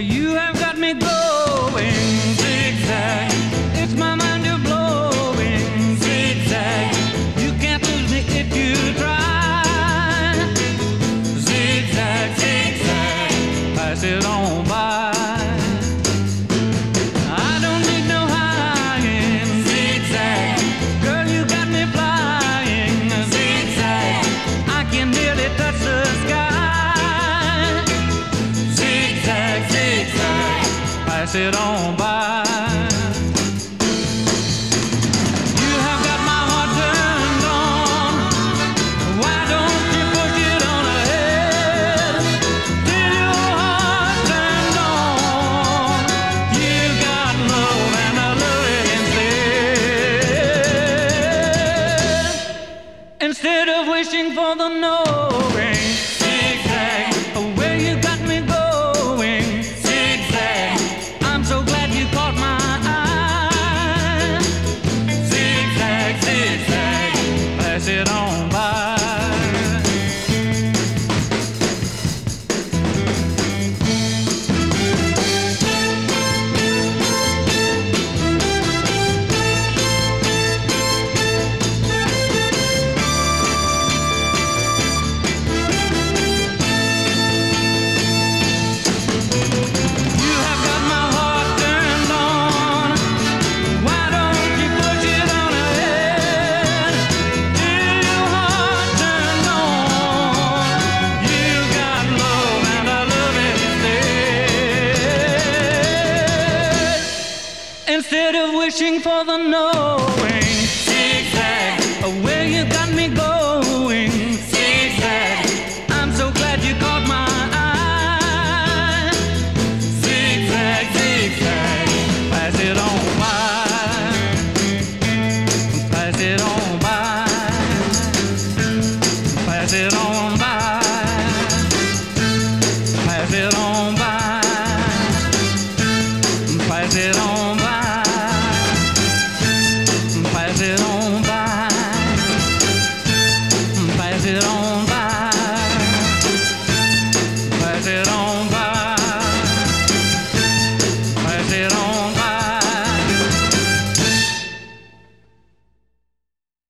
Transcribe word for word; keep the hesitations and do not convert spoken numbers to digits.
You have got me going zigzag. It's my mind you're blowing zigzag. You can't lose me if you try. Zigzag, zigzag, pass it on by. I don't need no high-end zigzag. Girl, you got me flying zigzag. I can nearly touch the sky. Zigzag, zigzag, pass it on by. You have got my heart turned on. Why don't you push it on ahead till your heart turned on? You got love and I love it instead. Instead of wishing for the no rain, zigzag, where you got me going, zigzag. I'm so glad you caught my eye. Zigzag, zigzag, pass it on by. You have got my heart turned on. Why don't you push it on ahead till your heart turned on? You got love and I love it instead. Instead of wishing for the knowing, zigzag, where you got me going, zigzag. I'm so glad you caught my eye. Zigzag, zigzag, pass it on by. Pass it on by. Pass it on by. Pass it on by. Pass it on by. Pass it on by. Pass it on.